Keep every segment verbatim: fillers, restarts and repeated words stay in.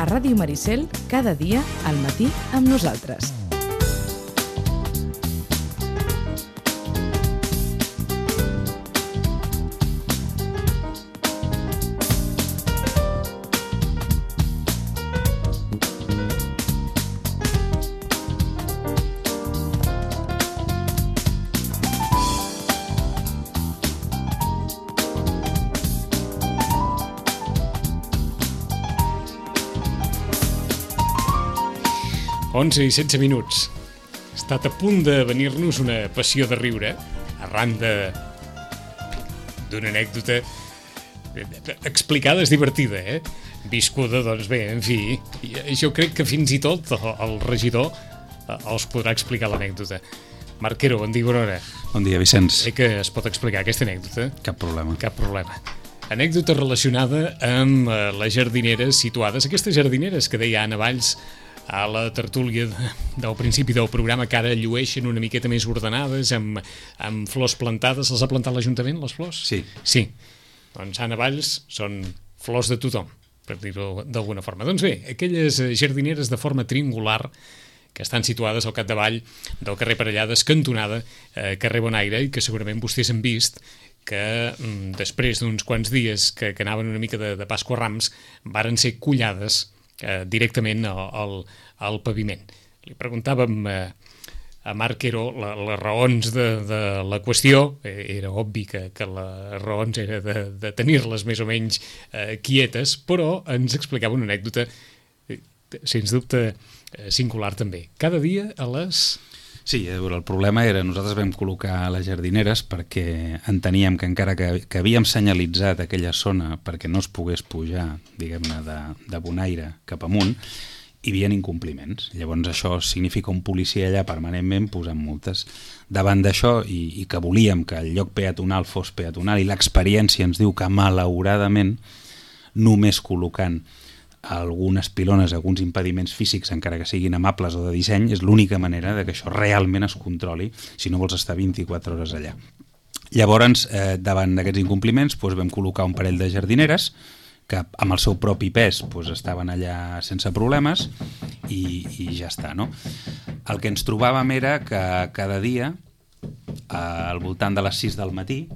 a Ràdio Maricel, cada dia al matí amb nosaltres. onze i setze minuts. Ha estat a punt de venir-nos una passió de riure arran de d'una anècdota explicada és divertida, eh? Viscuda, doncs bé, en fi, jo crec que fins i tot el regidor els podrà explicar l'anècdota. Marquero, bon dia, bona hora. Bon dia, Vicenç. Sé que es pot explicar aquesta anècdota. Cap problema. Cap problema. Anècdota relacionada amb les jardineres situades, aquestes jardineres que deia Anna Valls a la tertúlia del principi del programa, que ara llueixen una miqueta més ordenades, amb, amb flors plantades. Les ha plantat l'Ajuntament, les flors? Sí. Sí. Doncs Anna Valls són flors de tothom, per dir-ho d'alguna forma. Doncs bé, aquelles jardineres de forma triangular que estan situades al capdavall del carrer Parellades, cantonada, eh, carrer Bonaire, i que segurament vostès han vist que mm, després d'uns quants dies que, que anaven una mica de, de Pasqua Rams, varen ser collades Eh, directament al, al, al paviment. Li preguntàvem eh, a Marquero la, les raons de, de la qüestió. Eh, era obvi que, que les raons era de, de tenir-les més o menys eh, quietes, però ens explicava una anècdota eh, sens dubte eh, singular també. Cada dia a les... Sí, el problema era, nosaltres vam col·locar les jardineres perquè enteníem que encara que, que havíem senyalitzat aquella zona perquè no es pogués pujar, diguem-ne, de, de Bonaire cap amunt, hi havia incompliments. Llavors això significa un policia allà permanentment posant multes. Davant d'això, i, i que volíem que el lloc peatonal fos peatonal, i l'experiència ens diu que malauradament només col·locant algunes pilones, alguns impediments físics, encara que siguin amables o de disseny, és l'única manera de que això realment es controli si no vols estar vint-i-quatre hores allà. Llavors, eh, davant d'aquests incompliments, doncs vam col·locar un parell de jardineres que amb el seu propi pes doncs, estaven allà sense problemes i, i ja està, no? El que ens trobàvem era que cada dia, al voltant de les sis del matí,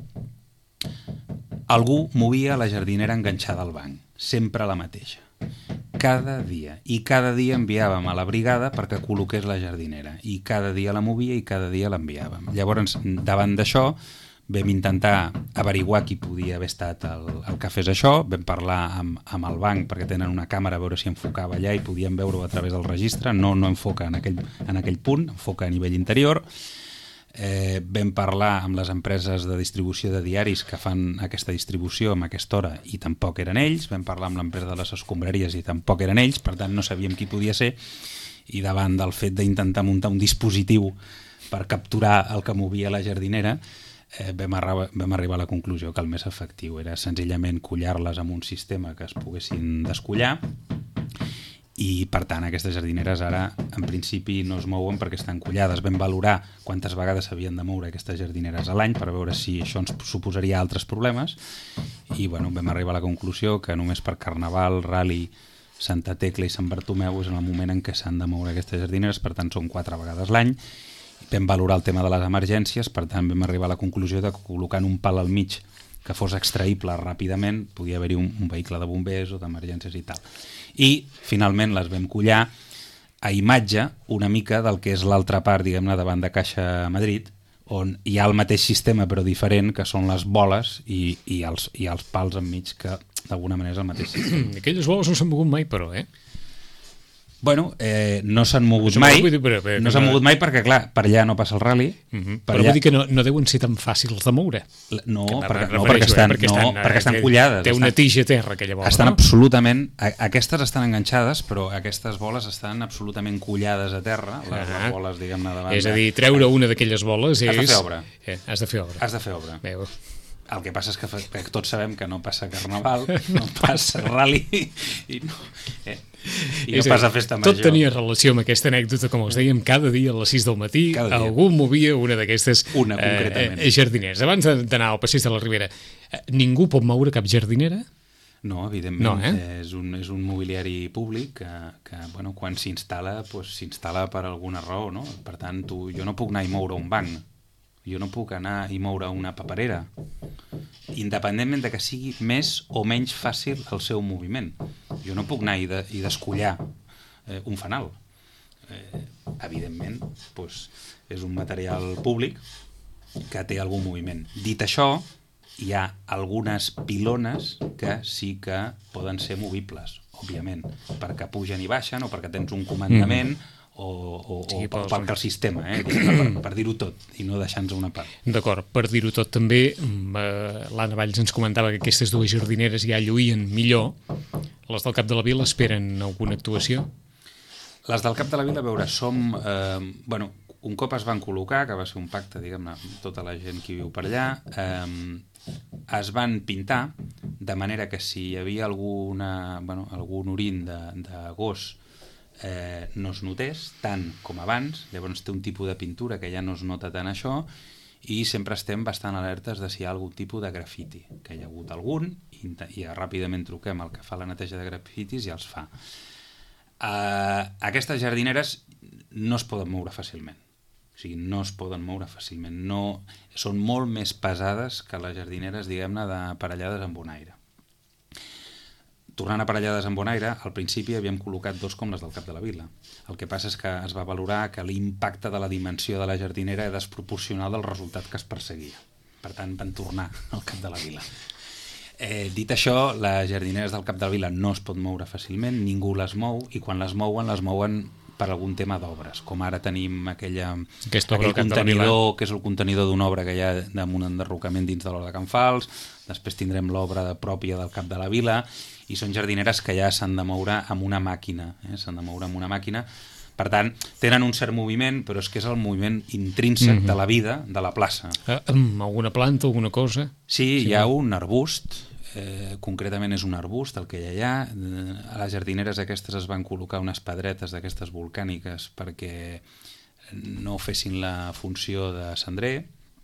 algú movia la jardinera enganxada al banc, sempre la mateixa. Cada dia, i cada dia enviàvem a la brigada perquè col·loqués la jardinera, i cada dia la movia i cada dia l'enviàvem. Llavors, davant d'això, vam intentar averiguar qui podia haver estat el, el que fes això, vam parlar amb, amb el banc perquè tenen una càmera a veure si enfocava allà i podíem veure-ho a través del registre, no, no enfoca en aquell, en aquell punt, enfoca a nivell interior. Eh, vam parlar amb les empreses de distribució de diaris que fan aquesta distribució amb aquesta hora i tampoc eren ells, vam parlar amb l'empresa de les escombraries i tampoc eren ells, per tant no sabíem qui podia ser, i davant del fet d'intentar muntar un dispositiu per capturar el que movia la jardinera, eh, vam, arri- vam arribar a la conclusió que el més efectiu era senzillament collar-les amb un sistema que es poguessin descollar, i per tant aquestes jardineres ara en principi no es mouen perquè estan collades. Vam valorar quantes vegades s'havien de moure aquestes jardineres a l'any per veure si això ens suposaria altres problemes i bueno, vam arribar a la conclusió que només per Carnaval, Rally, Santa Tecla i Sant Bartomeu és en el moment en què s'han de moure aquestes jardineres, per tant són quatre vegades l'any. Vam valorar el tema de les emergències, per tant vam arribar a la conclusió de que col·locant un pal al mig que fos extraïble ràpidament, podia haver-hi un, un vehicle de bombers o d'emergències i tal. I finalment les vam collar a imatge una mica del que és l'altra part, diguem-ne, davant de Caixa Madrid, on hi ha el mateix sistema però diferent, que són les boles i, i, els, i els pals enmig, que d'alguna manera és el mateix sistema. Aquelles boles no s'han mogut mai, però, eh? Bueno, eh, no s'han mogut mai, dir, però, però, no s'han mogut mai perquè, clar, per allà no passa el rally. Uh-huh. Però allà... vull dir que no, no deuen ser tan fàcils de moure. No, que perquè, no, perquè estan, eh? perquè estan, no, perquè estan que, collades. Té una estan, tija a terra, aquella bola. Estan no? absolutament... Aquestes estan enganxades, però aquestes boles estan absolutament collades a terra, les, uh-huh. les boles, diguem-ne, de banda. És a dir, treure una d'aquelles boles és... Has de fer obra. Eh, has de fer obra. Has de fer obra. Veu. El que passa és que, que tots sabem que no passa Carnaval, no passa rally i no, eh, i no passa festa major. Tot tenia relació amb aquesta anècdota, com us dèiem, cada dia a les sis del matí algú movia una d'aquestes eh, jardineres. Abans d'anar al passeig de la Ribera, ningú pot moure cap jardinera? No, evidentment, no, eh? és, un, és un mobiliari públic que, que bueno, quan s'instal·la, doncs, s'instal·la per alguna raó, no? Per tant, tu, jo no puc anar i moure un banc, jo no puc anar i moure una paperera, independentment de que sigui més o menys fàcil el seu moviment. Jo no puc anar i, de, i descollar eh, un fanal. Eh, evidentment, doncs, és un material públic que té algun moviment. Dit això, hi ha algunes pilones que sí que poden ser movibles, òbviament, perquè pugen i baixen o perquè tens un comandament mm. o, o, sí, o perquè el sistema, eh, per, per dir-ho tot i no deixar-nos una part. D'acord, per dir-ho tot també, eh, l'Anna Valls ens comentava que aquestes dues jardineres ja lluïen millor. Les del Cap de la Vila esperen alguna actuació? Les del Cap de la Vila, a veure, som... Eh, bueno, un cop es van col·locar, que va ser un pacte, diguem-ne, amb tota la gent que viu per allà, eh, es van pintar de manera que si hi havia alguna, bueno, algun orin de, de gos eh, no es notés tant com abans. Llavors té un tipus de pintura que ja no es nota tant això, i sempre estem bastant alertes de si hi ha algun tipus de grafiti, que hi ha hagut algun, i, i ràpidament truquem al que fa la neteja de grafitis i els fa. Uh, aquestes jardineres no es poden moure fàcilment. O sigui, no es poden moure fàcilment. No, són molt més pesades que les jardineres, diguem-ne, aparellades amb bonaire. Tornant aparellades amb bonaire, al principi havíem col·locat dos com les del Cap de la Vila. El que passa és que es va valorar que l'impacte de la dimensió de la jardinera era desproporcional del resultat que es perseguia. Per tant, van tornar al Cap de la Vila. Eh, dit això, les jardineres del Cap de la Vila no es pot moure fàcilment, ningú les mou, i quan les mouen, les mouen per algun tema d'obres, com ara tenim aquella, aquell contenidor, que és el contenidor d'una obra que hi ha damunt enderrocament dins de l'Hort de Can Fals, després tindrem l'obra pròpia del Cap de la Vila, i són jardineres que ja s'han de moure amb una màquina, eh? s'han de moure amb una màquina, per tant, tenen un cert moviment, però és que és el moviment intrínsec mm-hmm. de la vida de la plaça. Eh, alguna planta, alguna cosa? Sí, sí, hi ha un arbust, Eh, concretament és un arbust el que hi ha. A les jardineres aquestes es van col·locar unes pedretes d'aquestes volcàniques perquè no fessin la funció de cendrer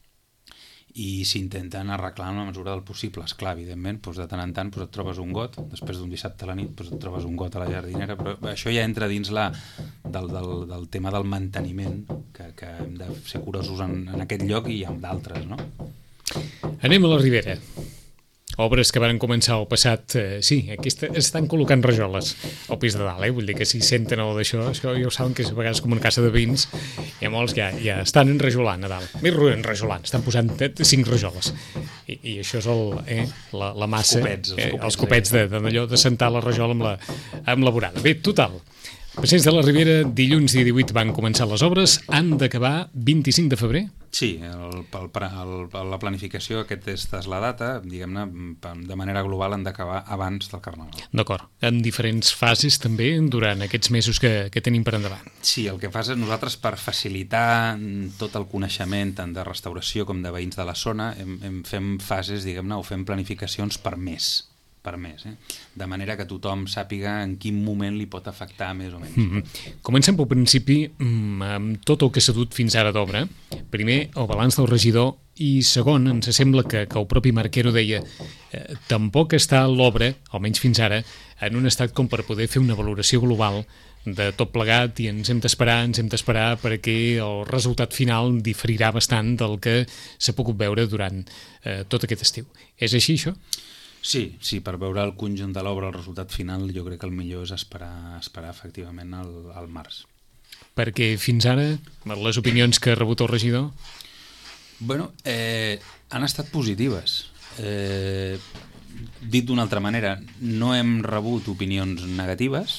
i s'intenten arreglar en la mesura del possible. Esclar, evidentment, doncs de tant en tant doncs et trobes un got, després d'un dissabte a la nit doncs et trobes un got a la jardinera, però això ja entra dins la, del, del, del tema del manteniment, que, que hem de ser curosos en, en aquest lloc i en d'altres, no? Anem a la Ribera. Obres que van començar el passat... Eh, sí, aquí est estan col·locant rajoles al pis de dalt, eh? Vull dir que si senten el d'això, això ja ho saben que és a vegades com una casa de vins, hi ha molts que ja, ja estan enrajolant a dalt. Més enrajolant, estan posant cinc rajoles. I, i això és el, eh, la, la massa... Els copets, els copets, eh, els copets de, de, de, de sentar la rajola amb la, amb la vorada. Bé, total... Passeig de la Ribera, dilluns dia divuit van començar les obres, han d'acabar vint-i-cinc de febrer? Sí, el, el, el, la planificació, aquesta és la data, diguem-ne, de manera global han d'acabar abans del Carnaval. D'acord, en diferents fases també durant aquests mesos que, que tenim per endavant. Sí, el que fas és nosaltres per facilitar tot el coneixement tant de restauració com de veïns de la zona, hem, hem fem fases, diguem-ne, o fem planificacions per mes. per mes, eh? De manera que tothom sàpiga en quin moment li pot afectar més o menys. Mm-hmm. Comencem pel principi amb tot el que s'ha dut fins ara d'obra. Primer, el balanç del regidor, i segon, ens sembla que, que el propi Marquero deia eh, tampoc està l'obra, almenys fins ara, en un estat com per poder fer una valoració global de tot plegat i ens hem d'esperar, ens hem d'esperar perquè el resultat final diferirà bastant del que s'ha pogut veure durant eh, tot aquest estiu. És així, això? Sí, sí, per veure el conjunt de l'obra, el resultat final, jo crec que el millor és esperar, esperar efectivament al, al març. Perquè fins ara, les opinions que ha rebut el regidor? Bueno, eh, han estat positives. Eh, dit d'una altra manera, no hem rebut opinions negatives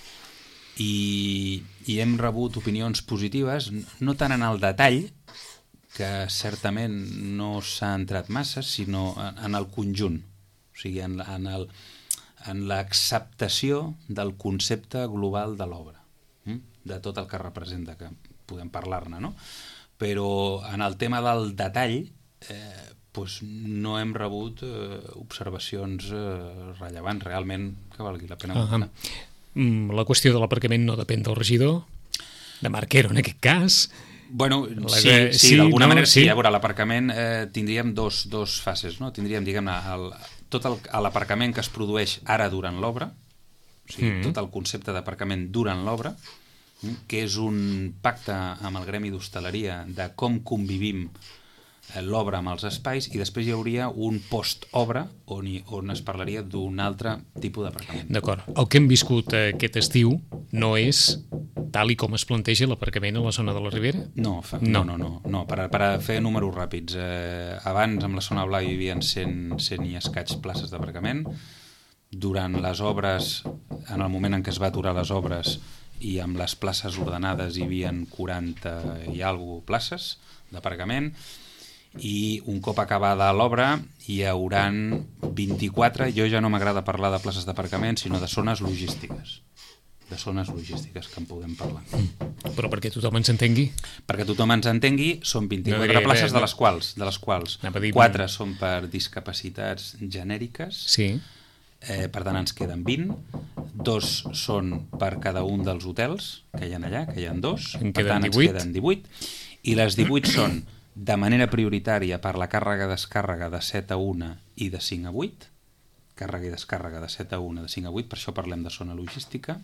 i, i hem rebut opinions positives, no tant en el detall, que certament no s'ha entrat massa, sinó en, en el conjunt. O sigui, en, en, el, en l'acceptació del concepte global de l'obra, hm? de tot el que representa, que podem parlar-ne, no? Però en el tema del detall eh, doncs no hem rebut eh, observacions eh, rellevants, realment, que valgui la pena. Uh -huh. La qüestió de l'aparcament no depèn del regidor, de Marquero en aquest cas. Bueno, La sí, que- sí, sí, d'alguna no, manera sí. sí. A veure, a l'aparcament eh, tindríem dos, dos fases, no? Tindríem, diguem-ne, el, tot el, a l'aparcament que es produeix ara durant l'obra, o sigui, Mm. tot el concepte d'aparcament durant l'obra, mm, que és un pacte amb el Gremi d'Hostaleria de com convivim eh, l'obra amb els espais, i després hi hauria un post-obra on, hi, on es parlaria d'un altre tipus d'aparcament. D'acord. El que hem viscut eh, aquest estiu no és tal i com es planteja l'aparcament a la zona de la Ribera? No, fa, No. no, no, no, no. Per, per a fer números ràpids. Eh, abans, amb la zona blau, hi havia cent, cent i escaig places d'aparcament. Durant les obres, en el moment en què es va aturar les obres, i amb les places ordenades hi havia quaranta i alguna places d'aparcament, i un cop acabada l'obra hi hauran vint-i-quatre, jo ja no m'agrada parlar de places d'aparcament, sinó de zones logístiques. De zones logístiques que en podem parlar. Però perquè tothom ens entengui? Perquè tothom ens entengui, són vint-i-quatre No diria places, bé, de no? les quals, de les quals Anava a dir- quatre són per discapacitats genèriques, Sí. eh, per tant ens queden vint, dos són per cada un dels hotels que hi ha allà, que hi ha dos, En per queden tant divuit. ens queden divuit, i les divuit són de manera prioritària per la càrrega-descàrrega de set a una i de cinc a vuit, càrrega i descàrrega de set a una, de cinc a vuit, per això parlem de zona logística,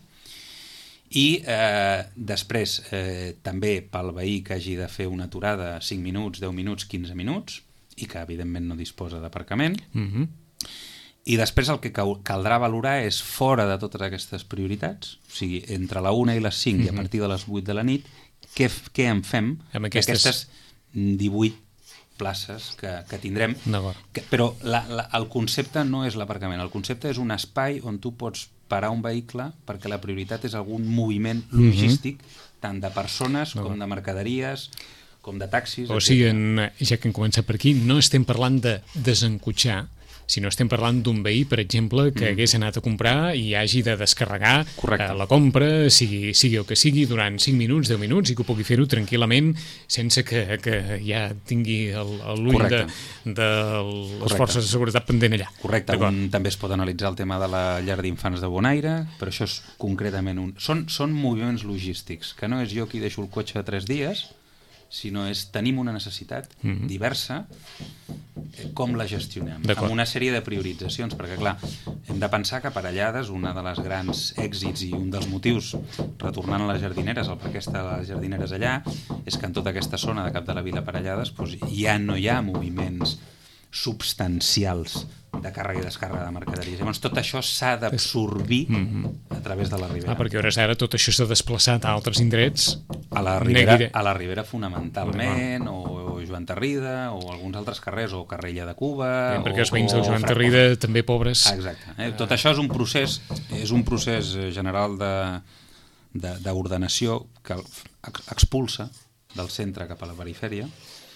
i eh, després eh, també pel veí que hagi de fer una aturada cinc minuts, deu minuts, quinze minuts, i que evidentment no disposa d'aparcament. Mm-hmm. I després el que cau- caldrà valorar és, fora de totes aquestes prioritats, o sigui, entre la una i les cinc mm-hmm. i a partir de les vuit de la nit, què, f- què en fem Amb aquestes- d'aquestes divuit places que, que tindrem. D'acord. Que, però la, la, el concepte no és l'aparcament, el concepte és un espai on tu pots parar un vehicle perquè la prioritat és algun moviment logístic, mm-hmm. tant de persones com de mercaderies, com de taxis. O etcètera. sigui, en, ja que hem començat per aquí, no estem parlant de desencotxar, sinó estem parlant d'un veí, per exemple, que mm. hagués anat a comprar i hagi de descarregar Correcte. eh, la compra, sigui, sigui el que sigui, durant cinc minuts, deu minuts, i que pugui fer-ho tranquil·lament, sense que, que ja tingui el- el- l'ull de, Correcte. de les Correcte. forces de seguretat pendent allà. Correcte, D'acord. un, també es pot analitzar el tema de la llar d'infants de Bonaire, però això és concretament un... Són, són moviments logístics, que no és jo qui deixo el cotxe tres dies, sinó és tenim una necessitat Mhm. diversa, eh, com la gestionem, D'acord. amb una sèrie de prioritzacions, perquè clar, hem de pensar que Parellades, una de les grans èxits i un dels motius, retornant a les jardineres, el per què està les jardineres allà, és que en tota aquesta zona de cap de la vila Parellades doncs, ja no hi ha moviments substancials de càrrega i descàrrega de mercaderies. Llavors tot això s'ha d'absorbir a través de la Ribera. Ah, perquè a hores d'ara tot això s'ha desplaçat a altres indrets. A la Ribera, Neguire. a la Ribera fonamentalment, o, o Joan Tarrida, o alguns altres carrers, o Carrella de Cuba... Perquè els veïns o, del o Joan Fra- Tarrida, també pobres. Ah, exacte. Eh? Tot això és un procés, és un procés eh, general de de- d'ordenació que el- ex- expulsa del centre cap a la perifèria,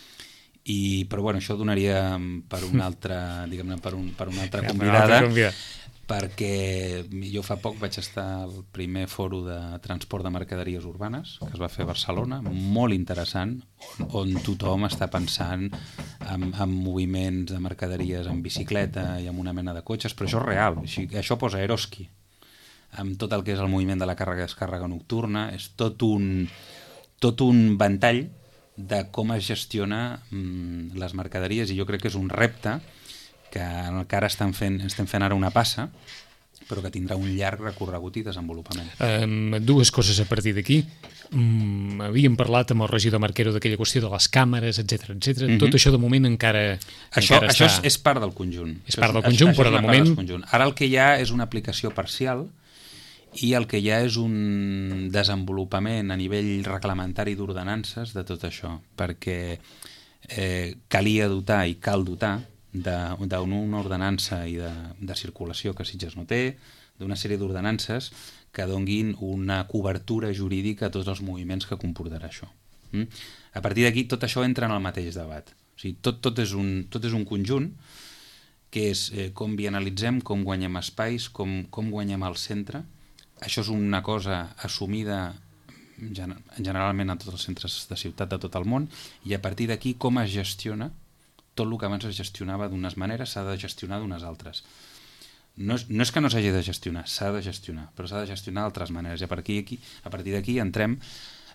i, però bueno, això donaria per una altra, diguem-ne, per, un, per una altra Per una convidada, altra convidada. perquè jo fa poc vaig estar al primer foro de transport de mercaderies urbanes que es va fer a Barcelona, molt interessant, on, on tothom està pensant en, en moviments de mercaderies en bicicleta i amb una mena de cotxes, però això és real, així, això posa Eroski, amb tot el que és el moviment de la càrrega i descàrrega nocturna, és tot un, tot un ventall de com es gestiona mm, les mercaderies, i jo crec que és un repte que encara estem fent, estem fent ara una passa, però que tindrà un llarg recorregut i desenvolupament. Um, dues coses a partir d'aquí. Um, havíem parlat amb el regidor Marquero d'aquella qüestió de les càmeres, etc etc. Mm -hmm. Tot això de moment encara, Això, encara això està... és, és part del conjunt. És Això part del això- conjunt, això però és de una part moment- del conjunt. Ara el que hi ha és una aplicació parcial, i el que hi ha és un desenvolupament a nivell reglamentari d'ordenances de tot això, perquè eh, calia dotar i cal dotar d'una ordenança i de, de circulació que Sitges no té, d'una sèrie d'ordenances que donguin una cobertura jurídica a tots els moviments que comportarà això. Mm? A partir d'aquí tot això entra en el mateix debat. O sigui, tot, tot, és un, tot és un conjunt que és eh, com bianalitzem, com guanyem espais, com, com guanyem el centre. Això és una cosa assumida gen generalment a tots els centres de ciutat de tot el món, i a partir d'aquí com es gestiona tot el que abans es gestionava d'unes maneres s'ha de gestionar d'unes altres. No és, no és que no s'hagi de gestionar, s'ha de gestionar, però s'ha de gestionar d'altres maneres, i a partir d'aquí, a partir d'aquí entrem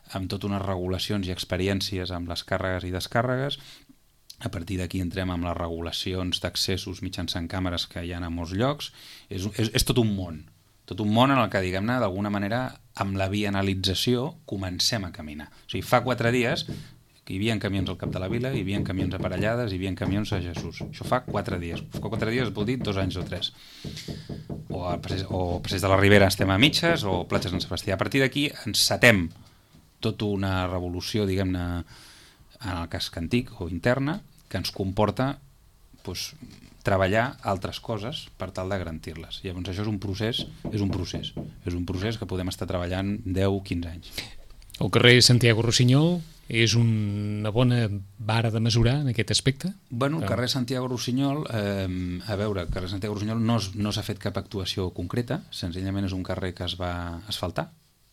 amb totes unes regulacions i experiències amb les càrregues i descàrregues. A partir d'aquí entrem amb les regulacions d'accessos mitjançant càmeres que hi ha a molts llocs. És, és, és tot un món, tot un món en el que, diguem-ne, d'alguna manera, amb la bienalització comencem a caminar. O sigui, fa quatre dies que hi havia camions al Cap de la Vila, hi havia camions a Parellades, hi havia camions a Jesús. Això fa quatre dies. Fa quatre dies vol dir dos anys o tres. O a Passeig, o a Passeig de la Ribera estem a mitges, o Platja Sant Sebastià. A partir d'aquí encetem tota una revolució, diguem-ne, en el casc antic o interna, que ens comporta doncs, treballar altres coses per tal de garantir-les. Llavors això és un procés, és un procés, és un procés que podem estar treballant deu a quinze anys. El carrer Santiago Rossinyol és una bona vara de mesurar en aquest aspecte? Bueno, el carrer Santiago Rossinyol, eh, a veure, el carrer Santiago Rossinyol no, no s'ha fet cap actuació concreta, senzillament és un carrer que es va asfaltar.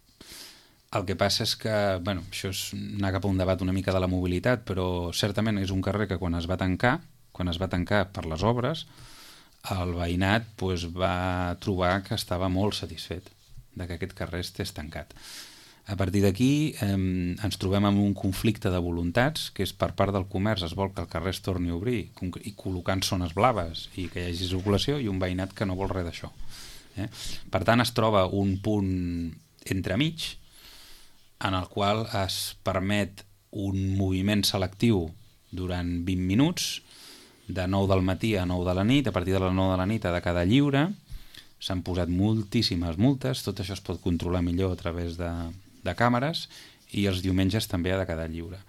El que passa és que, bueno, això és anar cap a un debat una mica de la mobilitat, però certament és un carrer que quan es va tancar, quan es va tancar per les obres, el veïnat doncs, va trobar que estava molt satisfet de que aquest carrer estés tancat. A partir d'aquí eh, ens trobem amb un conflicte de voluntats, que és per part del comerç es vol que el carrer es torni a obrir i col·locant zones blaves i que hi hagi circulació, i un veïnat que no vol res d'això. Eh? Per tant, es troba un punt entremig en el qual es permet un moviment selectiu durant vint minuts, de nou del matí a nou de la nit. A partir de les nou de la nit ha de quedar lliure. S'han posat moltíssimes multes, tot això es pot controlar millor a través de, de càmeres, i els diumenges també ha de quedar lliure.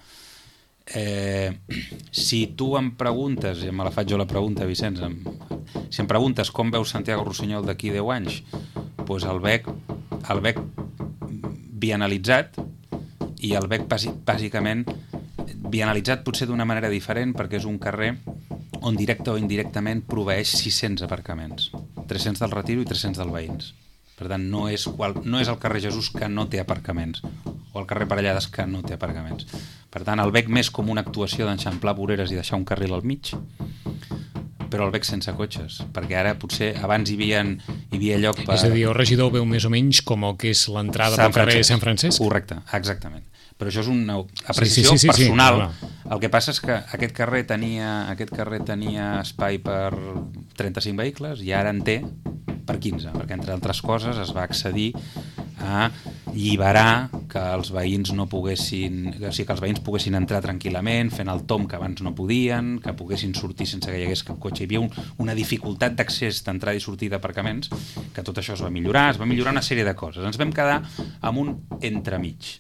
Eh, si tu em preguntes, i me la faig jo la pregunta, Vicenç, em, si em preguntes com veus Santiago Rossinyol d'aquí deu anys, doncs el veig, el veig bienalitzat, i el veig bàsicament bienalitzat potser d'una manera diferent, perquè és un carrer on directe o indirectament proveeix sis-cents aparcaments, tres-cents del Retiro i tres-cents del Veïns. Per tant, no és, qual, no és el carrer Jesús que no té aparcaments, o el carrer Parellades que no té aparcaments. Per tant, el veig més com una actuació d'enxamplar voreres i deixar un carril al mig, però el veig sense cotxes, perquè ara potser abans hi havia, hi havia lloc per... És a dir, el regidor veu més o menys com el que és l'entrada pel carrer Sant Francesc? Correcte, exactament. Però això és una apreciació sí, sí, sí, personal. Sí, sí. El que passa és que aquest carrer tenia, aquest carrer tenia espai per trenta-cinc vehicles i ara en té per quinze, perquè entre altres coses es va accedir a alliberar que els veïns no poguessin, o sigui, que els veïns poguessin entrar tranquil·lament, fent el tom que abans no podien, que poguessin sortir sense que hi hagués cap cotxe. Hi havia un, una dificultat d'accés d'entrada i sortida d'aparcaments, que tot això es va millorar, es va millorar una sèrie de coses. Ens vam quedar amb un entremig.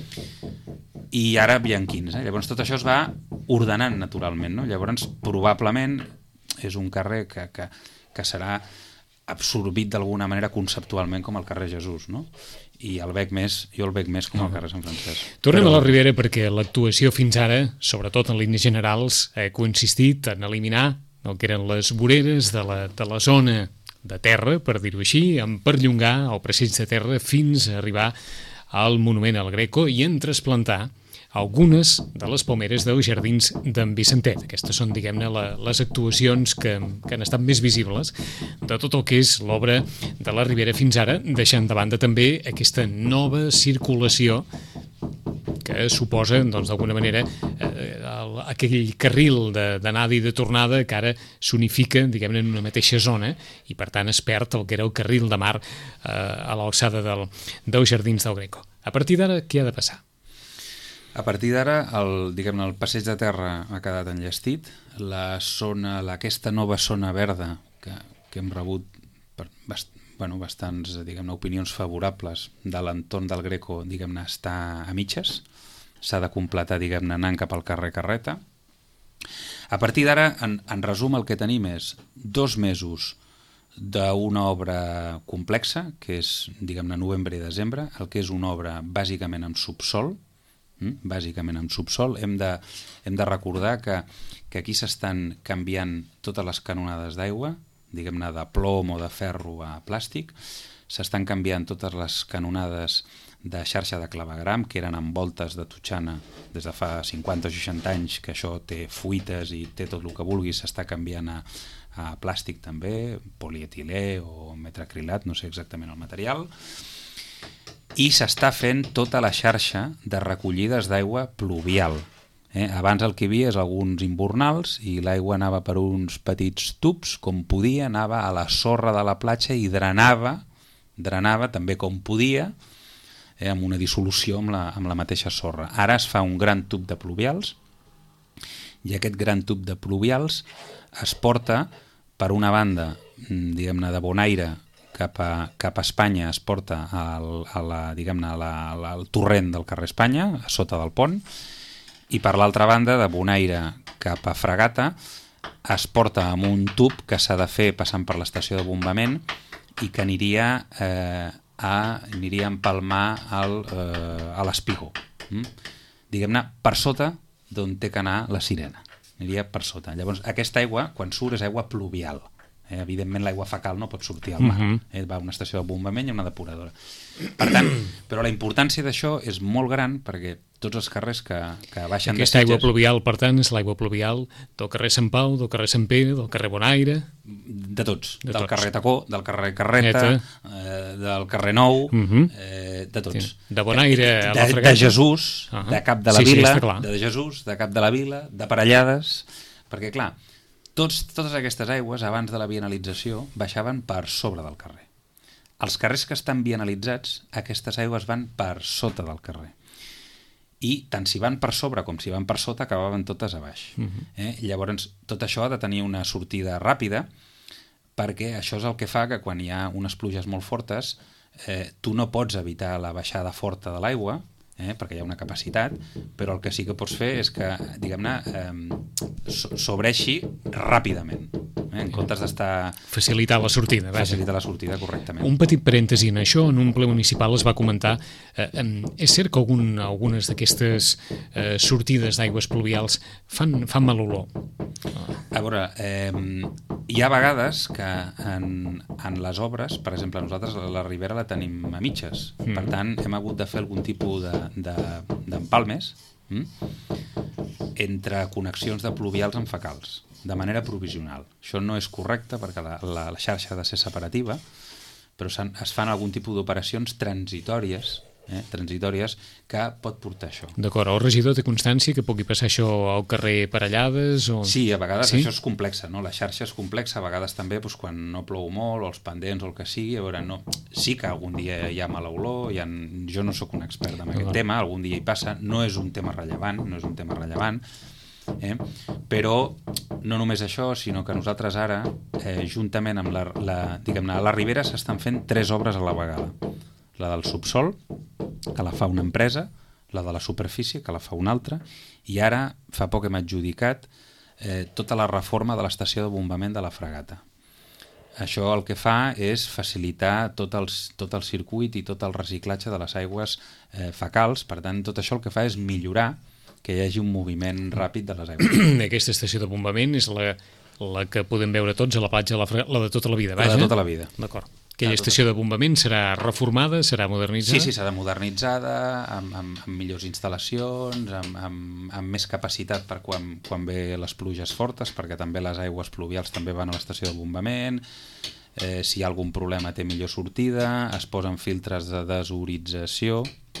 I ara hi ha quinze. Llavors tot això es va ordenant naturalment, no? Llavors probablement és un carrer que, que, que serà absorbit d'alguna manera conceptualment com el carrer Jesús, no? I el veig més, jo el veig més com el carrer Sant Francesc. Tornem Però... a la Ribera, perquè l'actuació fins ara, sobretot en línies generals, ha consistit en eliminar el que eren les voreres de la, de la zona de terra, per dir-ho així, en perllongar el passeig de terra fins a arribar al monument al Greco i en trasplantar algunes de les palmeres dels jardins d'en Vicentet. Aquestes són, diguem-ne, la, les actuacions que, que han estat més visibles de tot el que és l'obra de la Ribera fins ara, deixant de banda també aquesta nova circulació que suposa, doncs, d'alguna manera, eh, el, aquell carril d'anada i de tornada que ara s'unifica, diguem-ne, en una mateixa zona, i per tant es perd el que era el carril de mar eh, a l'alçada del, dels jardins del Greco. A partir d'ara, què ha de passar? A partir d'ara, el, diguem-ne, el passeig de terra ha quedat enllestit, la zona, la, aquesta nova zona verda que, que hem rebut per bast, bueno, bastants, diguem-ne, opinions favorables de l'entorn del Greco, diguem-ne, està a mitges, s'ha de completar, diguem-ne, anant cap al carrer Carreta. A partir d'ara, en, en resum, el que tenim és dos mesos d'una obra complexa, que és, diguem-ne, novembre i desembre, el que és una obra bàsicament amb subsol, bàsicament amb subsol. Hem de, hem de recordar que, que aquí s'estan canviant totes les canonades d'aigua, diguem-ne de plom o de ferro a plàstic, s'estan canviant totes les canonades de xarxa de clavegram, que eren amb voltes de totxana des de fa cinquanta o seixanta anys, que això té fuites i té tot el que vulgui, s'està canviant a, a plàstic també, polietilè o metacrilat, no sé exactament el material. i s'està fent tota la xarxa de recollides d'aigua pluvial. Eh? Abans el que hi havia és alguns imbornals i l'aigua anava per uns petits tubs, com podia, anava a la sorra de la platja i drenava, drenava també com podia, eh? amb una dissolució amb la, amb la mateixa sorra. Ara es fa un gran tub de pluvials i aquest gran tub de pluvials es porta per una banda, diguem-ne, de Bonaire, cap a, cap a Espanya, es porta al, a la, diguem-ne, a la, al torrent del carrer Espanya, a sota del pont, i per l'altra banda, de Bonaire cap a Fragata, es porta amb un tub que s'ha de fer passant per l'estació de bombament i que aniria, eh, a, aniria a empalmar al, eh, a l'Espigó. Mm? Diguem-ne, per sota d'on té que anar la Sirena. Aniria per sota. Llavors, aquesta aigua, quan surt, és aigua pluvial. Eh, evidentment l'aigua fecal no pot sortir al mar, uh-huh. eh, va a una estació de bombament i una depuradora. Per tant, però la importància d'això és molt gran perquè tots els carrers que, que baixen aquesta de Sitges... aigua pluvial, per tant, és l'aigua pluvial del carrer Sant Pau, del carrer Sant Pere, del carrer Bonaire... De tots, de del tots. carrer Tacó, del carrer Carreta, eh, del carrer Nou, uh-huh. eh, de tots. Sí. De Bonaire a la de, Fragata. De Jesús, uh-huh. de Cap de la sí, Vila, sí, de Jesús, de Cap de la Vila, de Parellades... Perquè, clar, tots, totes aquestes aigües, abans de la vianalització, baixaven per sobre del carrer. Els carrers que estan vianalitzats, aquestes aigües van per sota del carrer. I tant si van per sobre com si van per sota, acabaven totes a baix. Uh-huh. eh? Llavors, tot això ha de tenir una sortida ràpida, perquè això és el que fa que quan hi ha unes pluges molt fortes, eh, tu no pots evitar la baixada forta de l'aigua, Eh, perquè hi ha una capacitat, però el que sí que pots fer és que, diguem-ne, eh, so sobreixi ràpidament, eh, en comptes d'estar... Facilitar la sortida. Vaja. Facilitar la sortida, correctament. Un petit parèntesi en això, en un ple municipal es va comentar, eh, eh, és cert que algun, algunes d'aquestes eh, sortides d'aigües pluvials fan, fan mal olor? A veure, eh, hi ha vegades que en, en les obres, per exemple, nosaltres la Ribera la tenim a mitges, mm. per tant hem hagut de fer algun tipus de d'empalmes de, hm? entre connexions de pluvials amb fecals, de manera provisional. Això no és correcte perquè la, la, la xarxa ha de ser separativa, però es fan algun tipus d'operacions transitòries, eh, transitòries que pot portar això. D'acord, el regidor té constància que pugui passar això al carrer Parellades? O... Sí, a vegades sí? això és complexa, no? La xarxa és complexa, a vegades també doncs, quan no plou molt, o els pendents o el que sigui, a veure, no... sí que algun dia hi ha mala olor, hi ha... jo no sóc un expert en aquest no. tema, algun dia hi passa, no és un tema rellevant, no és un tema rellevant, eh? Però no només això, sinó que nosaltres ara, eh, juntament amb la, la, diguem-ne, a la Ribera s'estan fent tres obres a la vegada. La del subsol, que la fa una empresa, la de la superfície, que la fa una altra, i ara fa poc hem adjudicat eh, tota la reforma de l'estació de bombament de la Fragata. Això el que fa és facilitar tot el, tot el circuit i tot el reciclatge de les aigües eh, fecals, per tant, tot això el que fa és millorar que hi hagi un moviment ràpid de les aigües. Aquesta estació de bombament és la, la que podem veure tots a la platja, la, la de tota la vida, vaja? La de tota la vida. D'acord. Aquella estació de bombament serà reformada, serà modernitzada? Sí, sí, serà modernitzada, amb, amb, amb millors instal·lacions, amb, amb, amb més capacitat per quan, quan ve les pluges fortes, perquè també les aigües pluvials també van a l'estació de bombament, eh, si hi ha algun problema té millor sortida, es posen filtres de desorització,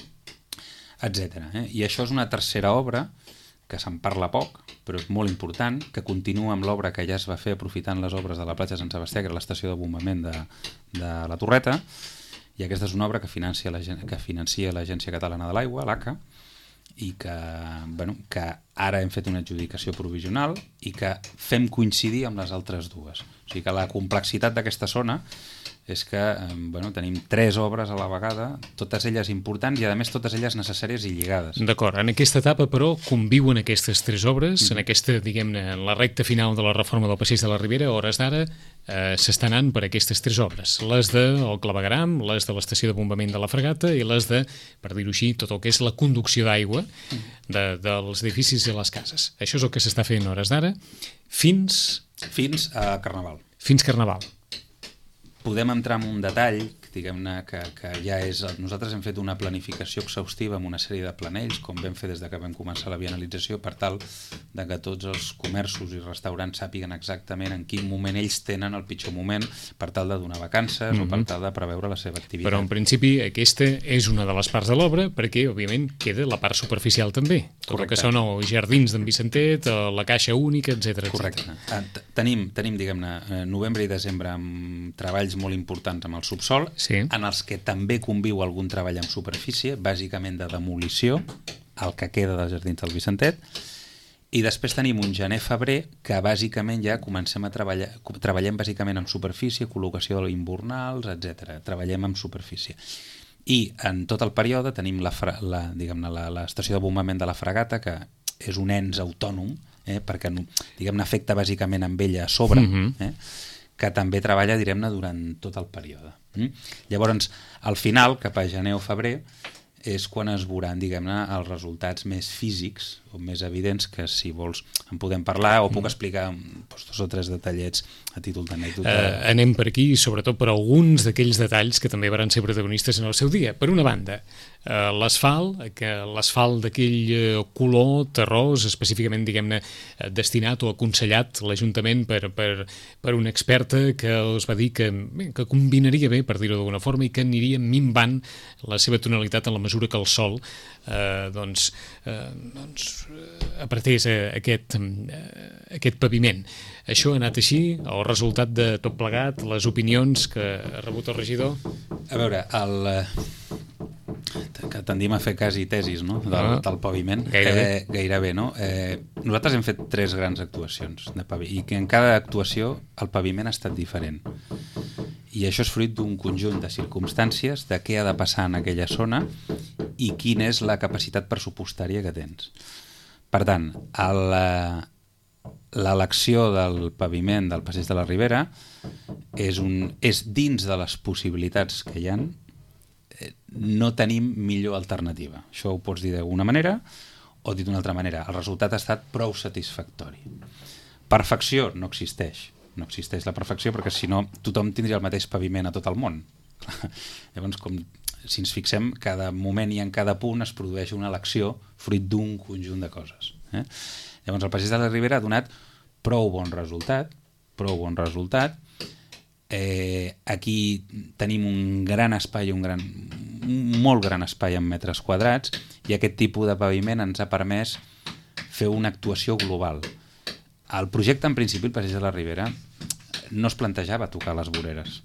etcètera. Eh? I això és una tercera obra que se'n parla poc, però és molt important, que continua amb l'obra que ja es va fer aprofitant les obres de la platja Sant Sebastià, que era l'estació de bombament de, de la Torreta, i aquesta és una obra que financia que financia l'Agència Catalana de l'Aigua, l'A C A, i que, bueno, que ara hem fet una adjudicació provisional i que fem coincidir amb les altres dues. O sigui que la complexitat d'aquesta zona és que eh, bueno, tenim tres obres a la vegada, totes elles importants i a més totes elles necessàries i lligades. D'acord, en aquesta etapa però conviuen aquestes tres obres, mm-hmm. en aquesta, diguem-ne, en la recta final de la reforma del passeig de la Ribera, a hores d'ara eh, s'estan anant per aquestes tres obres, les del clavegueram, les de l'estació de bombament de la Fragata i les de, per dir-ho així, tot el que és la conducció d'aigua de, dels edificis i les cases. Això és el que s'està fent a hores d'ara fins... Fins a Carnaval. Fins Carnaval. podem entrar en un detall, diguem-ne, que, que ja és... Nosaltres hem fet una planificació exhaustiva amb una sèrie de planells, com vam fer des de que vam començar la bienalització, per tal de que tots els comerços i restaurants sàpiguen exactament en quin moment ells tenen el pitjor moment per tal de donar vacances mm-hmm. o per tal de preveure la seva activitat. Però en principi aquesta és una de les parts de l'obra, perquè òbviament queda la part superficial també. Tot Correcte. El que són els jardins d'en Vicentet, la caixa única, etcètera. Correcte. etcètera. Tenim, tenim diguem-ne, novembre i desembre amb treballs molt importants amb el subsol, sí. en els que també conviu algun treball en superfície, bàsicament de demolició, el que queda dels jardins del Vicentet, i després tenim un gener-febrer que bàsicament ja comencem a treballar, treballem bàsicament en superfície, col·locació d'invernals, etcètera. Treballem en superfície. I en tot el període tenim la, la, diguem-ne, la, l'estació de bombament de la Fragata, que és un ens autònom, eh, perquè diguem-ne afecta bàsicament amb ella a sobre, mm-hmm. eh, que també treballa, direm-ne, durant tot el període. Mm? Llavors, al final, cap a gener o febrer, és quan es veuran, diguem-ne, els resultats més físics o més evidents, que si vols en podem parlar o puc explicar doncs, dos o tres detallets a títol d'anècdota. Uh, anem per aquí, sobretot per alguns d'aquells detalls que també van ser protagonistes en el seu dia. Per una banda, uh, l'asfalt, que l'asfalt d'aquell uh, color terrós, específicament, diguem-ne, uh, destinat o aconsellat l'Ajuntament per, per, per una experta que els va dir que, que combinaria bé, per dir-ho d'alguna forma, i que aniria minvant la seva tonalitat en la mesura que el sol eh, doncs, eh, doncs apretés aquest, eh, aquest paviment. Això ha anat així, el resultat de tot plegat, les opinions que ha rebut el regidor? A veure, el, que tendim a fer quasi tesis, no?, del, ah, del paviment. Gairebé. Eh, gairebé, no? Eh, nosaltres hem fet tres grans actuacions de paviment, i que en cada actuació el paviment ha estat diferent. I això és fruit d'un conjunt de circumstàncies, de què ha de passar en aquella zona i quina és la capacitat pressupostària que tens. Per tant, l'elecció del paviment del Passeig de la Ribera és, un, és dins de les possibilitats que hi ha. No tenim millor alternativa. Això ho pots dir d'alguna manera o dit d'una altra manera. El resultat ha estat prou satisfactori. Perfecció no existeix. No existeix la perfecció perquè si no tothom tindria el mateix paviment a tot el món. Llavors, com, si ens fixem, cada moment i en cada punt es produeix una elecció fruit d'un conjunt de coses. Eh? Llavors, el Passeig de la Ribera ha donat prou bon resultat, prou bon resultat. Eh, aquí tenim un gran espai, un, gran, un molt gran espai en metres quadrats, i aquest tipus de paviment ens ha permès fer una actuació global. El projecte, en principi, el Passeig de la Ribera, no es plantejava tocar les voreres.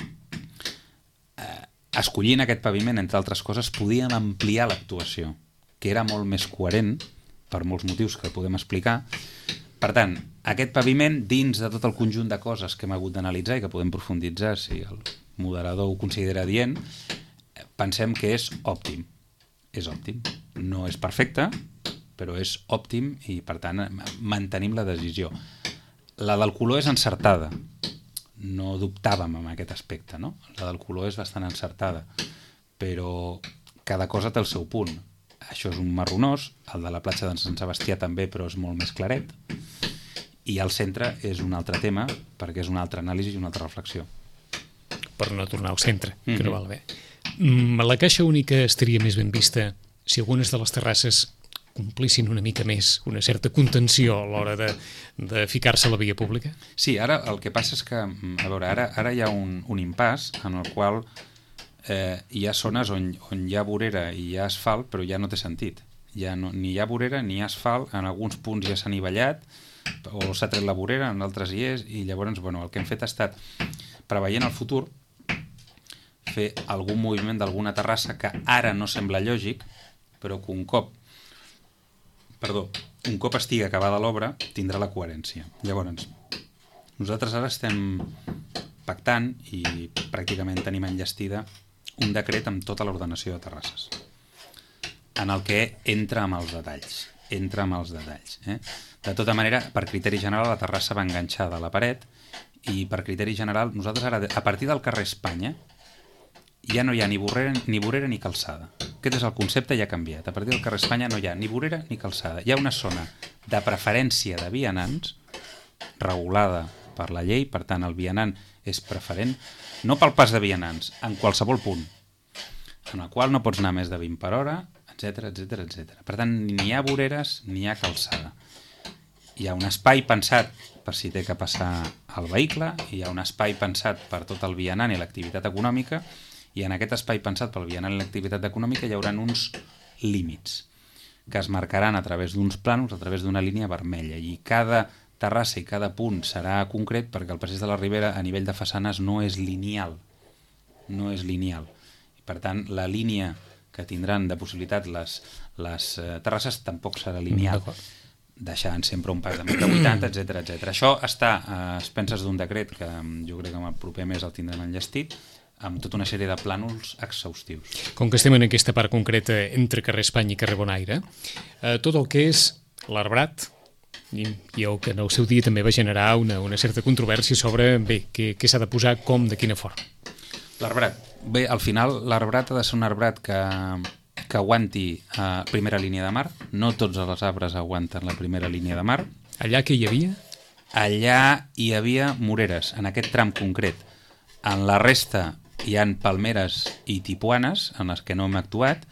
Eh, escollint aquest paviment, entre altres coses, podíem ampliar l'actuació, que era molt més coherent, per molts motius que podem explicar. Per tant, aquest paviment, dins de tot el conjunt de coses que hem hagut d'analitzar i que podem profunditzar, si el moderador ho considera adient, pensem que és òptim. És òptim. No és perfecte, però és òptim i, per tant, mantenim la decisió. La del color és encertada. No dubtàvem en aquest aspecte, no? La del color és bastant encertada, però cada cosa té el seu punt. Això és un marronós, el de la platja d'en Sant Sebastià també, però és molt més claret, i al centre és un altre tema, perquè és una altra anàlisi i una altra reflexió. Per no tornar al centre, que mm-hmm. no val bé. Mm, la caixa única estaria més ben vista si algunes de les terrasses complissin una mica més, una certa contenció a l'hora de, de ficar-se a la via pública? Sí, ara el que passa és que, a veure, ara, ara hi ha un, un impàs en el qual eh, hi ha zones on, on hi ha vorera i hi ha asfalt, però ja no té sentit. Ja no, ni hi ha vorera ni hi ha asfalt, en alguns punts ja s'han nivellat, o s'ha tret la vorera, en altres hi és, i llavors, bueno, el que hem fet ha estat, preveient el futur, fer algun moviment d'alguna terrassa que ara no sembla lògic, però que un cop Perdó, un cop estigui acabada l'obra, tindrà la coherència. Llavors, nosaltres ara estem pactant i pràcticament tenim enllestida un decret amb tota l'ordenació de terrasses, en el que entra amb els detalls. Entra amb els detalls. Eh? De tota manera, per criteri general, la terrassa va enganxada a la paret i per criteri general, nosaltres ara, a partir del carrer Espanya, ja no hi ha ni vorera, ni vorera ni calçada. Aquest és el concepte, ja ha canviat. A partir del carrer Espanya no hi ha ni vorera ni calçada. Hi ha una zona de preferència de vianants regulada per la llei, per tant el vianant és preferent, no pel pas de vianants, en qualsevol punt, en el qual no pots anar més de vint per hora, etc etc etc. Per tant, ni hi ha voreres ni hi ha calçada. Hi ha un espai pensat per si té que passar el vehicle, hi ha un espai pensat per tot el vianant i l'activitat econòmica, i en aquest espai pensat pel vianant i l'activitat econòmica hi haurà uns límits que es marcaran a través d'uns plànols, a través d'una línia vermella, i cada terrassa i cada punt serà concret perquè el Passeig de la Ribera a nivell de façanes no és lineal, no és lineal. I per tant, la línia que tindran de possibilitat les, les eh, terrasses tampoc serà lineal, deixant sempre un pas de metre vuitanta, etc etc. Això està a expenses d'un decret que jo crec que el proper mes el tindrem enllestit, amb tota una sèrie de plànols exhaustius. Com que estem en aquesta part concreta entre carrer Espanya i carrer Bonaire, eh, tot el que és l'arbrat, i, i el que en el seu dia també va generar una, una certa controvèrsia sobre bé, què, què s'ha de posar, com, de quina forma. L'arbrat. Bé, al final l'arbrat ha de ser un arbrat que, que aguanti a eh, primera línia de mar. No tots els arbres aguanten la primera línia de mar. Allà què hi havia? Allà hi havia moreres, en aquest tram concret. En la resta hi han palmeres i tipuanes en les que no hem actuat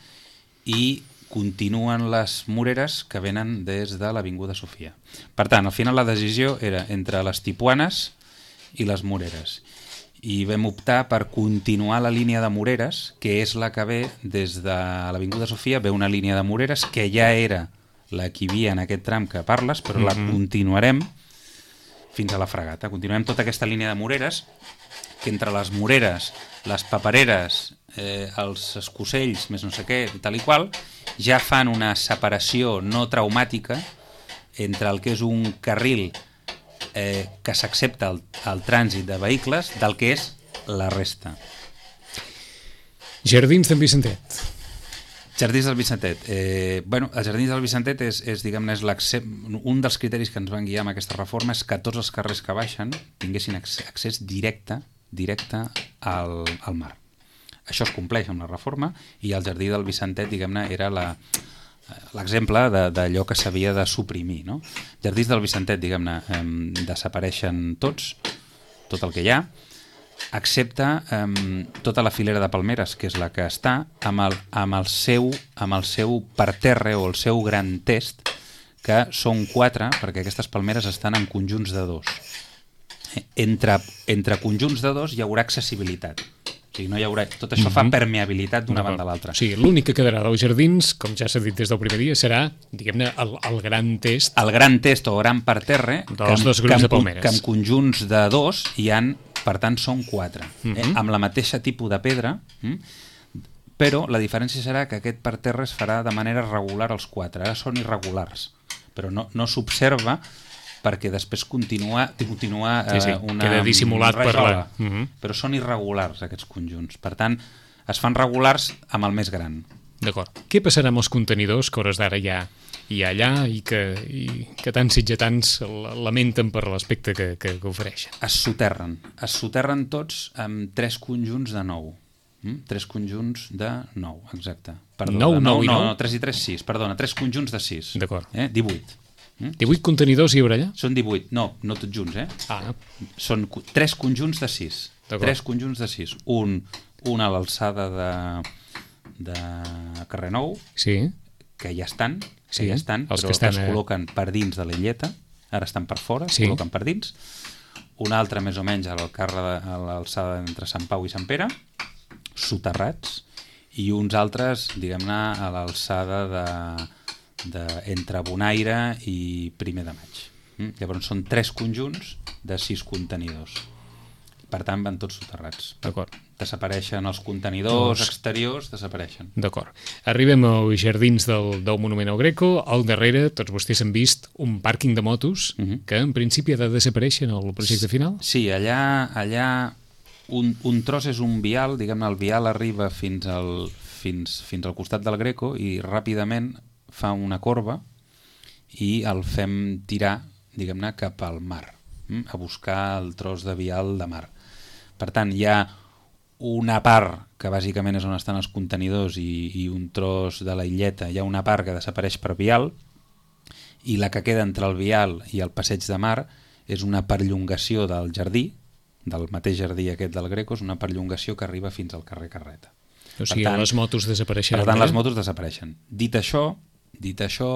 i continuen les moreres que venen des de l'Avinguda Sofia. Per tant, al final la decisió era entre les tipuanes i les moreres. I vam optar per continuar la línia de moreres, que és la que ve des de l'Avinguda Sofia, ve una línia de moreres que ja era la que hi havia en aquest tram que parles, però la continuarem fins a la Fragata. Continuem tota aquesta línia de moreres, que entre les moreres, les papereres, eh, els escocells, més no sé què, tal i qual, ja fan una separació no traumàtica entre el que és un carril eh, que s'accepta el, el trànsit de vehicles del que és la resta. Jardins d'en Vicentet. Jardins del Vicentet. Eh, bueno, els Jardins del Vicentet és, és, diguem-ne, és un dels criteris que ens van guiar amb aquesta reforma és que tots els carrers que baixen tinguessin accés directe directe al, al mar. Això es compleix amb la reforma i el Jardí del Vicentet, diguem-ne, era la, l'exemple d'allò que s'havia de suprimir, no? Jardins del Vicentet, diguem-ne, eh, desapareixen tots, tot el que hi ha, excepte eh, tota la filera de palmeres, que és la que està, amb el, amb el seu, amb el seu parterre o el seu gran test, que són quatre, perquè aquestes palmeres estan en conjunts de dos. Entre, entre conjunts de dos hi haurà accessibilitat. O sigui, no hi haurà, tot això fa permeabilitat d'una banda a l'altra. Sí, l'únic que quedarà dels jardins, com ja s'ha dit des del primer dia, serà, diguem-ne, el, el gran test. El gran test o gran parterre, dels dos grups de palmeres. Que en conjunts de dos hi han, per tant, són quatre. Uh -huh. eh, amb la mateixa tipus de pedra, hm? Però la diferència serà que aquest parterre es farà de manera regular els quatre. Ara són irregulars, però no, no s'observa perquè després continua, continua eh, sí, sí, una queda dissimulat per la... Uh -huh. Però són irregulars aquests conjunts. Per tant, es fan regulars amb el més gran. D'acord. Què passarà amb els contenidors que hores d'ara ja hi ha allà i que, i que tants sitgetans lamenten per l'aspecte que, que, que ofereixen? Es soterren. Es soterren tots amb tres conjunts de nou. Mm? Tres conjunts de nou, exacte. Perdó, nou, de nou i nou? No, no, tres i tres, sis, perdona, tres conjunts de sis. D'acord. Eh? divuit. divuit contenidors hi haurà allà? Són divuit, no, no tots junts, eh? Ah. Són tres conjunts de sis. Tres conjunts de sis. Un, un a l'alçada de, de Carrer Nou, sí. que ja estan, sí, que ja estan, els però que estan, es col·loquen per dins de la illeta, ara estan per fora, es sí. col·loquen per dins. Un altre, més o menys, a l'alçada entre Sant Pau i Sant Pere, soterrats, i uns altres, diguem-ne, a l'alçada de... De, entre Bonaire i Primer de Maig. Mm? Llavors són tres conjunts de sis contenidors. Per tant, van tots soterrats. D'acord. Desapareixen els contenidors doncs... exteriors, desapareixen. D'acord. Arribem als jardins del, del Monument al Greco. Al darrere, tots vostès han vist un pàrquing de motos uh -huh. que en principi ha de desaparèixer en el projecte final? Sí, allà, allà un, un tros és un vial, diguem-ne, el vial arriba fins al, fins, fins al costat del Greco i ràpidament fa una corba i el fem tirar, diguem-ne, cap al mar, hm? a buscar el tros de vial de mar. Per tant, hi ha una part que bàsicament és on estan els contenidors i, i un tros de la illeta, hi ha una part que desapareix per vial i la que queda entre el vial i el passeig de mar és una perllongació del jardí, del mateix jardí aquest del Greco, és una perllongació que arriba fins al carrer Carreta. O sigui, per tant, les motos desapareixen. Per tant, eh? les motos desapareixen. Dit això, dit això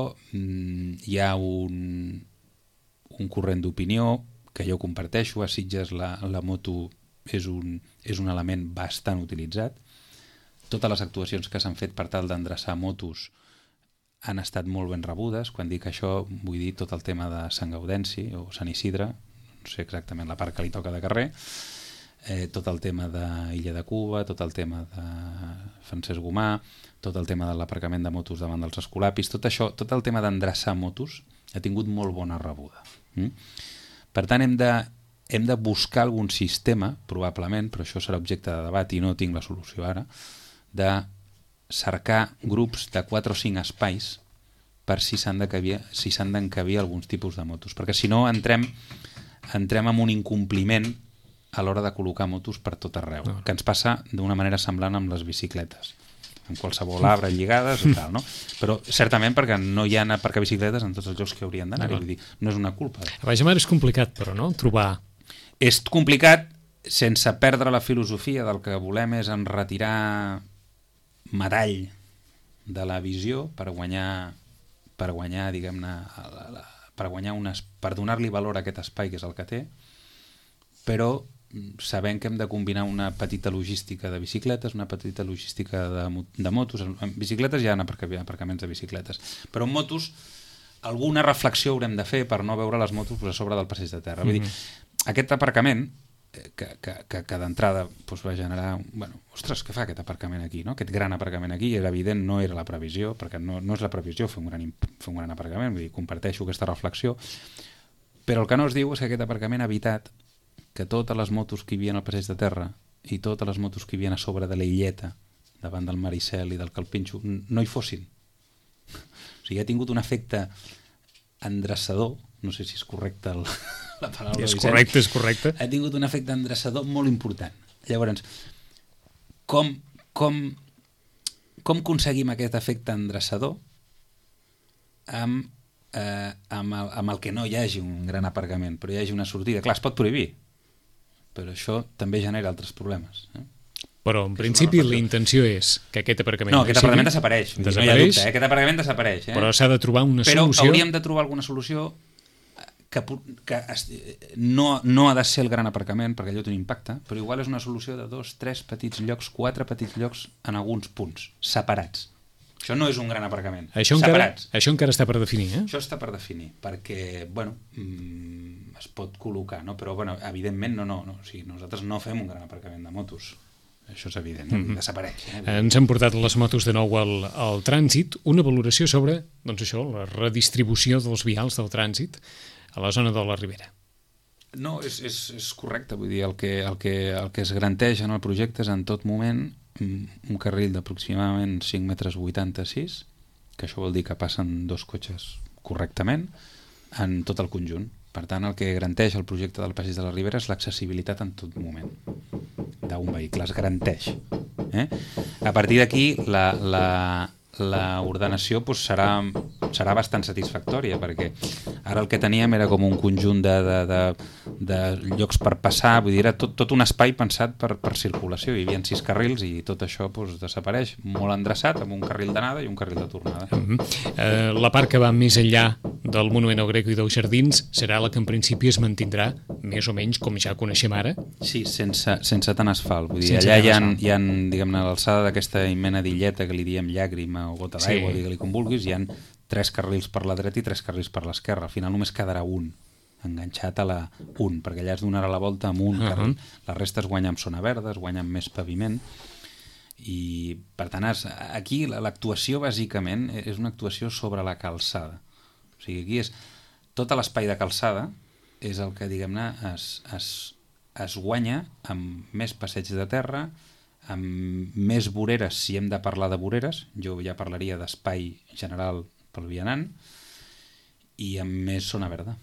hi ha un, un corrent d'opinió que jo comparteixo. A Sitges la, la moto és un, és un element bastant utilitzat. Totes les actuacions que s'han fet per tal d'endreçar motos han estat molt ben rebudes. Quan dic això vull dir tot el tema de Sant Gaudenci o Sant Isidre, no sé exactament la part que li toca de carrer, eh, tot el tema d'Illa de Cuba, tot el tema de Francesc Gomà, tot el tema de l'aparcament de motos davant dels escolapis, tot això, tot el tema d'endreçar motos ha tingut molt bona rebuda. Mm? Per tant, hem de, hem de buscar algun sistema, probablement, però això serà objecte de debat i no tinc la solució ara, de cercar grups de quatre o cinc espais per si s'han d'encabir si s'han d'encabir alguns tipus de motos, perquè si no entrem, entrem en un incompliment a l'hora de col·locar motos per tot arreu, no. que ens passa d'una manera semblant amb les bicicletes, en qualsevol arbre lligades i tal, no? Però certament perquè no hi ha aparcar bicicletes en tots els llocs que haurien d'anar, no. Vull dir, no és una culpa. A Baix de Mar és complicat, però, no?, trobar... És complicat sense perdre la filosofia del que volem és en retirar metall de la visió per guanyar, per guanyar, diguem-ne, per guanyar unes, per donar-li valor a aquest espai que és el que té, però sabent que hem de combinar una petita logística de bicicletes, una petita logística de, de motos. En bicicletes hi ha aparcaments de bicicletes, però en motos alguna reflexió haurem de fer per no veure les motos a sobre del passeig de terra. Mm-hmm. Vull dir, aquest aparcament que, que, que, que d'entrada doncs, va generar... Bueno, ostres, què fa aquest aparcament aquí? No? Aquest gran aparcament aquí, era evident, no era la previsió, perquè no, no és la previsió fer un, gran, fer un gran aparcament, vull dir, comparteixo aquesta reflexió, però el que no es diu és que aquest aparcament ha evitat que totes les motos que hi havia al passeig de terra i totes les motos que hi havia a sobre de la illeta, davant del Maricel i del Calpinxo, no hi fossin. O sigui, ha tingut un efecte endreçador, no sé si és correcte el, la paraula. És correcte, és correcte. Ha tingut un efecte endreçador molt important. Llavors, com, com, com aconseguim aquest efecte endreçador amb, eh, amb, el, amb el que no hi hagi un gran aparcament, però hi hagi una sortida? Clar, es pot prohibir, però això també genera altres problemes. Eh? Però, en principi, la intenció és que aquest aparcament... No, aquest aparcament desapareix. desapareix. No hi ha dubte, eh? Aquest aparcament desapareix. Eh? Però s'ha de trobar una però solució... Però hauríem de trobar alguna solució que, que no, no ha de ser el gran aparcament, perquè allò té un impacte, però igual és una solució de dos, tres petits llocs, quatre petits llocs en alguns punts, separats. Això no és un gran aparcament. Això encara, això encara està per definir, eh? Això està per definir, perquè, bueno, mm, es pot col·locar, no? Però, bueno, evidentment, no, no, no. O sigui, nosaltres no fem un gran aparcament de motos. Això és evident, mm-hmm. desapareix. Eh? Ens han portat les motos de nou al, al trànsit. Una valoració sobre, doncs això, la redistribució dels vials del trànsit a la zona de la Ribera. No, és, és, és correcte. Vull dir, el que, el, que, el que es garanteix en el projecte és en tot moment un carril d'aproximadament cinc metres vuitanta-sis, que això vol dir que passen dos cotxes correctament en tot el conjunt. Per tant, el que garanteix el projecte del Passeig de la Ribera és l'accessibilitat en tot moment d'un vehicle, es garanteix. Eh? A partir d'aquí, la, la, la ordenació doncs, serà, serà bastant satisfactòria, perquè ara el que teníem era com un conjunt de, de, de, de llocs per passar, vull dir, era tot, tot un espai pensat per, per circulació. Hi havia sis carrils i tot això doncs, desapareix, molt endreçat, amb un carril d'anada i un carril de tornada. Mm-hmm. eh, la part que va més enllà del Monument al Greco i dels Jardins serà la que en principi es mantindrà més o menys com ja coneixem ara? Sí, sense, sense tant asfalt. Vull dir, sense allà hi ha, hi ha, diguem-ne, a l'alçada d'aquesta mena d'illeta que li diem llàgrima o gota d'aigua, sí. Digue-li com vulguis, hi ha tres carrils per la dreta i tres carrils per l'esquerra. Al final només quedarà un enganxat a la un, perquè allà es donarà la volta amb un uh-huh. carril. La resta es guanya amb zona verda, es guanya amb més paviment, i per tant es, aquí l'actuació bàsicament és una actuació sobre la calçada. O sigui, aquí és tot l'espai de calçada és el que, diguem-ne, es, es, es guanya amb més passeig de terra, amb més voreres, si hem de parlar de voreres, jo ja parlaria d'espai general pel vianant, i amb més zona verda.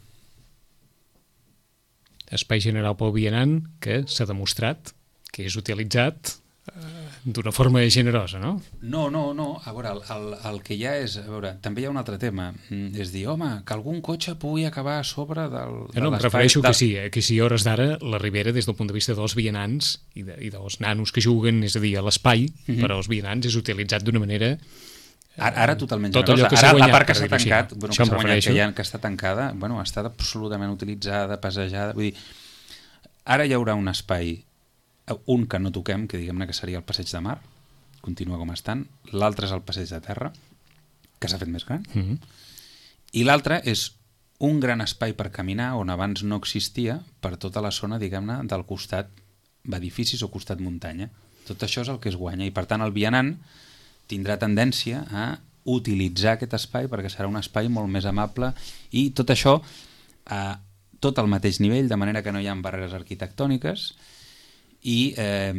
Espai general pel vianant que s'ha demostrat que és utilitzat d'una forma generosa, no? No, no, no. A veure, el, el, el que hi ha és... A veure, també hi ha un altre tema. És dir, home, que algun cotxe pugui acabar a sobre del, de no, l'espai... Em refereixo del... que sí, eh? que si a hores d'ara la Ribera, des del punt de vista dels vianants i, de, i dels nanos que juguen, és a dir, a l'espai, mm-hmm. per als vianants, és utilitzat d'una manera... Ara, ara totalment tot generosa. Ara guanyat, la part que per s'ha tancat, bueno, que, guanyat, que, ha, que està tancada, bueno, ha estat absolutament utilitzada, passejada... Vull dir, ara hi haurà un espai, un que no toquem, que diguem-ne que seria el Passeig de Mar, continua com estan, l'altre és el Passeig de Terra, que s'ha fet més gran, mm-hmm. i l'altre és un gran espai per caminar on abans no existia per tota la zona, diguem-ne, del costat d'edificis o costat muntanya. Tot això és el que es guanya, i per tant el vianant tindrà tendència a utilitzar aquest espai perquè serà un espai molt més amable, i tot això a tot al mateix nivell, de manera que no hi ha barreres arquitectòniques, i eh,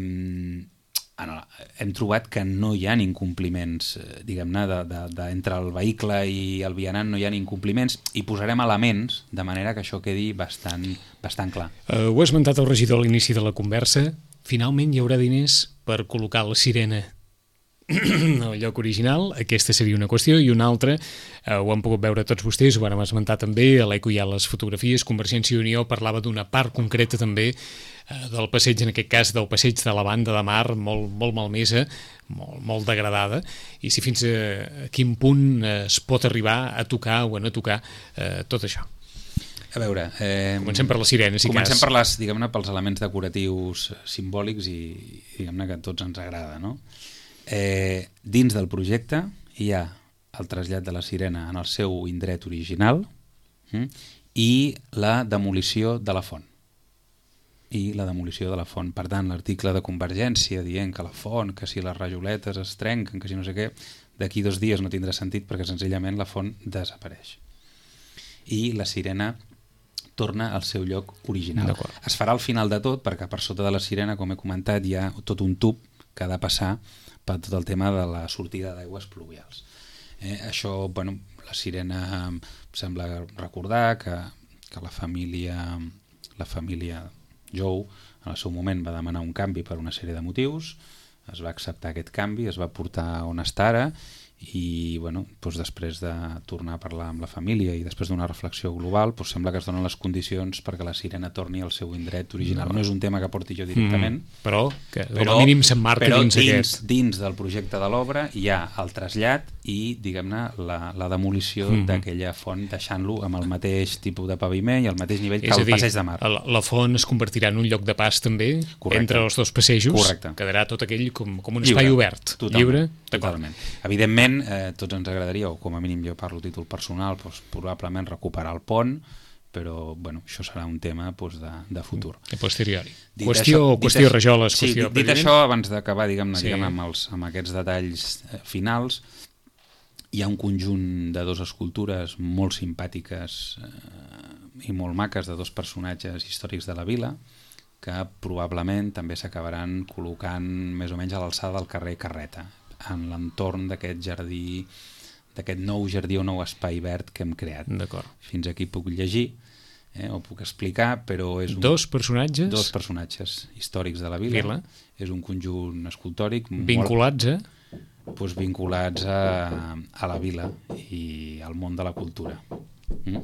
hem trobat que no hi ha incompliments, diguem-ne, de, de, de, entre el vehicle i el vianant no hi ha incompliments, i posarem elements de manera que això quedi bastant, bastant clar. Uh, ho ha esmentat el regidor a l'inici de la conversa. Finalment hi haurà diners per col·locar la sirena al lloc original. Aquesta seria una qüestió, i una altra, eh, ho han pogut veure tots vostès, ho vam esmentar també, a l'Eco hi ha les fotografies, Convergència i Unió parlava d'una part concreta també eh, del passeig, en aquest cas del passeig de la banda de mar, molt, molt malmesa, molt, molt degradada, i si fins a quin punt eh, es pot arribar a tocar o a no tocar eh, tot això. A veure... Eh, comencem per la sirena, si comencem cas. per les, diguem-ne, pels elements decoratius simbòlics i, diguem-ne, que a tots ens agrada, no? Eh, dins del projecte hi ha el trasllat de la sirena en el seu indret original hm, i la demolició de la font. I la demolició de la font. Per tant, l'article de Convergència dient que la font, que si les rajoletes es trenquen, que si no sé què, d'aquí dos dies no tindrà sentit perquè senzillament la font desapareix. I la sirena torna al seu lloc original. Es farà al final de tot perquè per sota de la sirena, com he comentat, hi ha tot un tub que ha de passar per tot el tema de la sortida d'aigües pluvials. Eh, això, bueno, la sirena em sembla recordar que, que la família la família Jou en el seu moment va demanar un canvi per una sèrie de motius, es va acceptar aquest canvi, es va portar on està ara, i bueno, doncs després de tornar a parlar amb la família i després d'una reflexió global, doncs sembla que es donen les condicions perquè la sirena torni al seu indret original. No, no és un tema que porti jo directament, mm, però que com a mínim s'emmarca dins, dins aquest. Dins del projecte de l'obra hi ha el trasllat i, diguem-ne, la, la demolició mm-hmm. d'aquella font, deixant-lo amb el mateix tipus de paviment i el mateix nivell és que el dir, passeig de mar. La, la font es convertirà en un lloc de pas també. Correcte. Entre els dos passejos. Correcte. Quedarà tot aquell com, com un lliure, espai obert. Totalment, lliure. Totalment. Evidentment, Eh, tots ens agradaria, o com a mínim jo parlo a títol personal, doncs, probablement recuperar el pont, però bueno, això serà un tema doncs, de, de futur. A posteriori. Dit qüestió això, qüestió dit rajoles, sí, qüestió dit, dit això, abans d'acabar diguem-ne sí. diguem, amb, els, amb aquests detalls eh, finals, hi ha un conjunt de dues escultures molt simpàtiques eh, i molt maques de dos personatges històrics de la vila, que probablement també s'acabaran col·locant més o menys a l'alçada del carrer Carreta, en l'entorn d'aquest jardí, d'aquest nou jardí o nou espai verd que hem creat. Fins aquí puc llegir, eh, o puc explicar, però és... Un, dos personatges? Dos personatges històrics de la vila. vila. És un conjunt escultòric... Vinculats a? Doncs vinculats a, a la vila i al món de la cultura. Mm?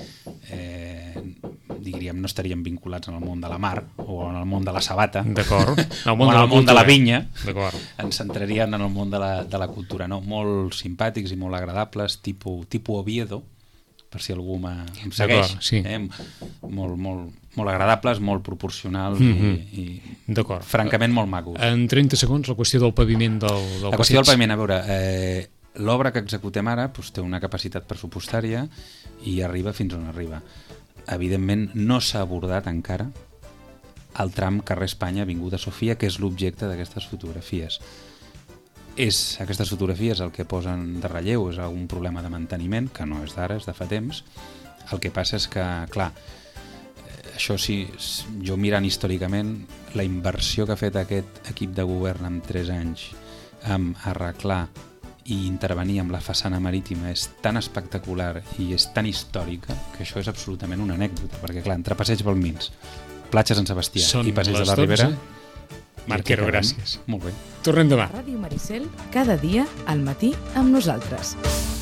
Eh, diríem, no estaríem vinculats en el món de la mar o en el món de la sabata, d'acord, o en el món de la vinya, ens centrarien en el món de la, de la cultura, no? Molt simpàtics i molt agradables, tipus, tipus Oviedo, per si algú em segueix, sí. eh? molt, molt, molt agradables, molt proporcionals mm-hmm. i, i francament molt macos. En trenta segons, la qüestió del paviment del, del la qüestió del paviment, a veure, eh, l'obra que executem ara doncs, té una capacitat pressupostària i arriba fins on arriba. Evidentment no s'ha abordat encara el tram carrer Espanya, Avinguda Sofia, que és l'objecte d'aquestes fotografies. És, aquestes fotografies el que posen de relleu és un problema de manteniment, que no és d'ara, és de fa temps. El que passa és que, clar, això sí, jo mirant històricament, la inversió que ha fet aquest equip de govern en tres anys amb arreglar i intervenir amb la façana marítima és tan espectacular i és tan històrica que això és absolutament una anècdota, perquè clar, entre Passeig Balmins, Platja Sant Sebastià Són i Passeig de la dotze. Ribera, Marquero, gràcies. Molt bé. Tornem demà. Ràdio Maricel, cada dia al matí amb nosaltres.